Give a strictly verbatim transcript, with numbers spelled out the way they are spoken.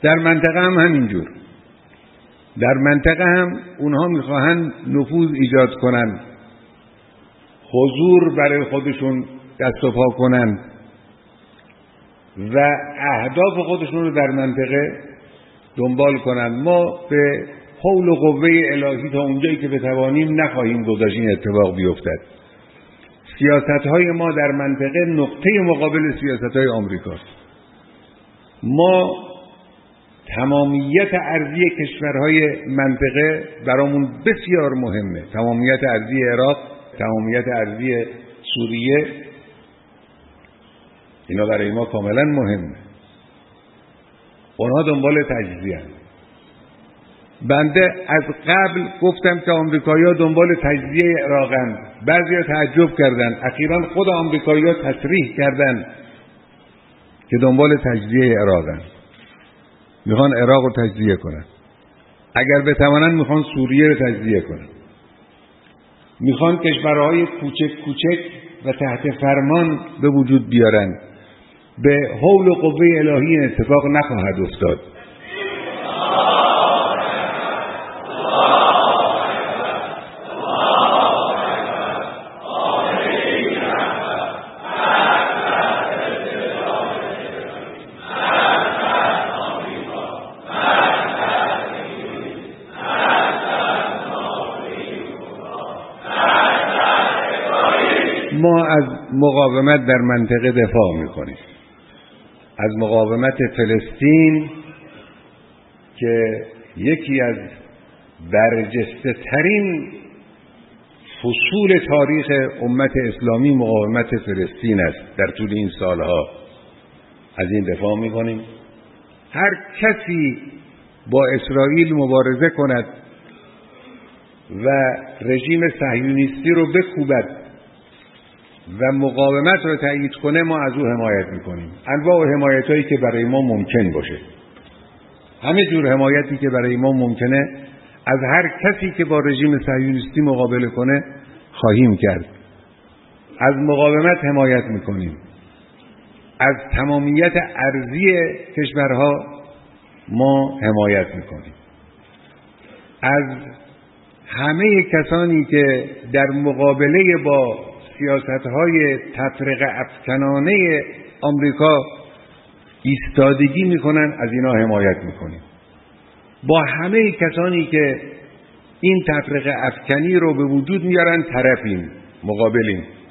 در منطقه هم همینجور. در منطقه هم اونها میخواهند نفوذ ایجاد کنند، حضور برای خودشون دست و پا کنند و اهداف خودشون رو در منطقه دنبال کنند. ما به حول و قوه الهی تا اونجایی که بتوانیم نخواهیم گذاشت این اتفاق بیفتد. سیاست‌های ما در منطقه نقطه مقابل سیاست‌های آمریکاست. ما تمامیت ارضی کشورهای منطقه برامون بسیار مهمه. تمامیت ارضی عراق، تمامیت ارضی سوریه، اینا برای ما کاملا مهمه. اونها دنبال تجزیه هستند. بنده از قبل گفتم که آمریکایی‌ها دنبال تجزیه عراقند. بعضیا تعجب کردند. اخیراً خود آمریکایی‌ها تصریح کردند که دنبال تجزیه عراقند. میخوان عراق رو تجزیه کنن. اگر بتوانن میخوان سوریه رو تجزیه کنن. میخوان کشورهای کوچک کوچک و تحت فرمان به وجود بیارن. به حول و قوه الهی این اتفاق نخواهد افتاد. ما از مقاومت در منطقه دفاع میکنیم. از مقاومت فلسطین که یکی از برجسته ترین فصول تاریخ امت اسلامی مقاومت فلسطین است. در طول این سالها از این دفاع میکنیم. هر کسی با اسرائیل مبارزه کند و رژیم صهیونیستی رو بکوبد و مقاومت رو تایید کنه، ما از او حمایت میکنیم. انواع حمایتایی که برای ما ممکن باشه، همه جور حمایتی که برای ما ممکنه از هر کسی که با رژیم صهیونیستی مقابله کنه خواهیم کرد. از مقاومت حمایت میکنیم. از تمامیت ارضی کشورها ما حمایت میکنیم. از همه کسانی که در مقابله با سیاست‌های تفرقه افکنانه آمریکا ایستادگی میکنن، از اینا حمایت میکنیم. با همه کسانی که این تفرقه افکنی رو به وجود میارن طرفیم، مقابلیم.